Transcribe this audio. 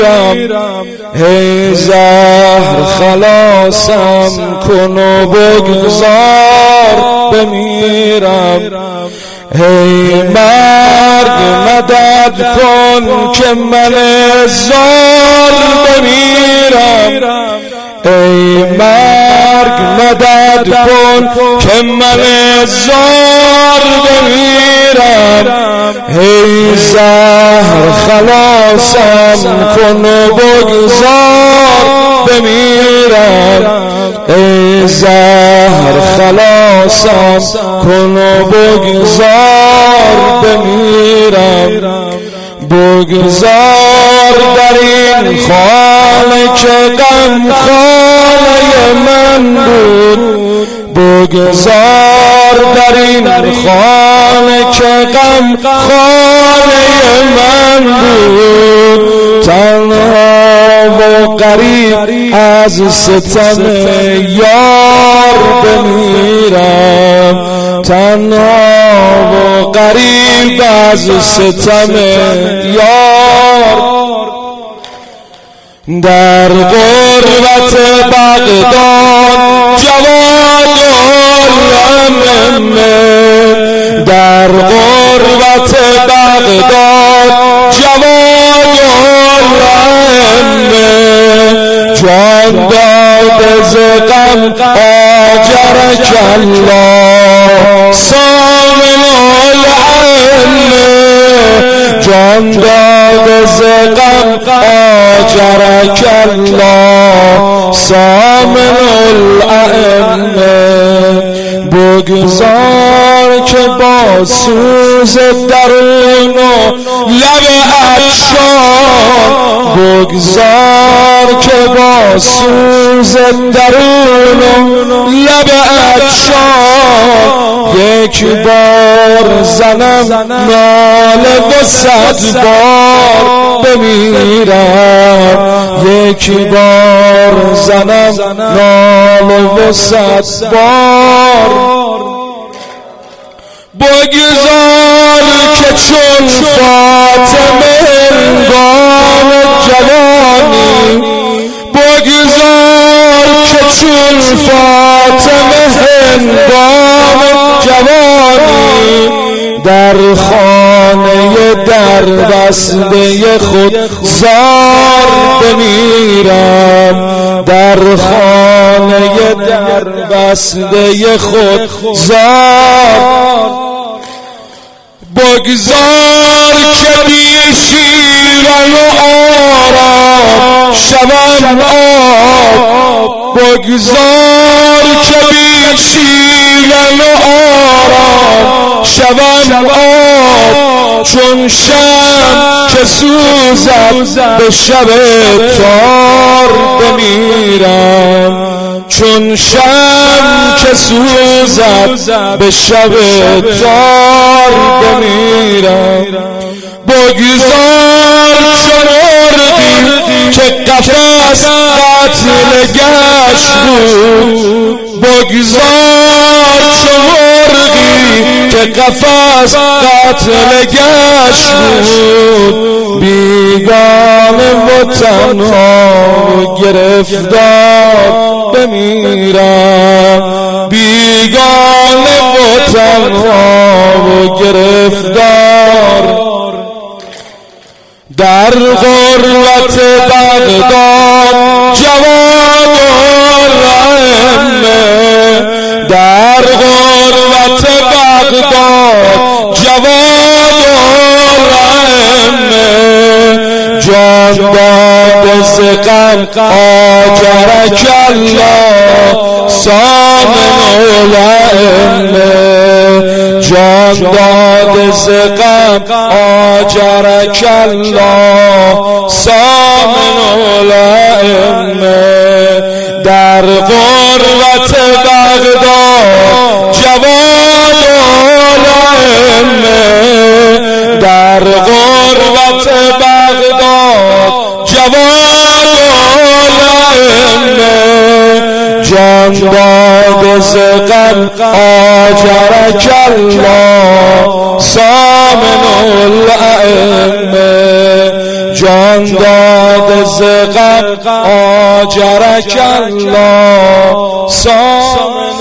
ای زهر خلاصم کن و بگذار بمیرم، ای مرگ مدد کن که من زار بمیرم، ای مرگ مدد کن که من زار بمیرم، ای زهر خلاصم کن و بگذار بمیرم، ای زهر خلاصم کن و بگذار بمیرم، بگذار در این خانه که غم خانه من بود، بگذار در این خانه که غم خانه من بود، تنها و غریب از ستم یار بمیرم، تنها و غریب از ستم یار، در غربت بغداد جواد الامه، در غربت بغداد جواد الامه، جان داد ز غم آجرک الله سامن الامه، جان داد ز غم آجرک الله سامن الائمه، بگذار که با سوز درون و لب عطشان، بگذار که با سوز درون و لب عطشان، یک بار زنم ناله و 100 بار بمیرم، یک بار زنم ناله و 100 بار، بگذار که چون فاطمه هنگام جوانی، بگذار که چون فاطمه هنگام جوانی، در خانه در بسته خود زار بمیرم، در خانه در بسته خود زار، بگذار که بی شیرن و آرام شوم آب، بگذار که بی شیرن و آرام شوم آب، چون شمع که سوزد به شب تار بمیرم، چون شمع که سوزد به شب تار بمیرم، بگذار چون مرغی که قفس قتل گشت بود، بگذار چون مرغی که قفس قتل گشت بود، بیگانه و تنها گرفتار بمیرم، بیگانه و تنها گرفتار، در غربت بغداد جواد الائمه، در غربت بغداد جواد الائمه، جان داد ز غم آجرک الله سامن الائمه، جان داد ز غم آجرک الله سامن الائمه، در غربت بغداد جواد الائمه، در غربت بغداد جواد الائمه، جان داد ز غم آجرک الله سامن الائمه، جان داد رازقا آجرک الله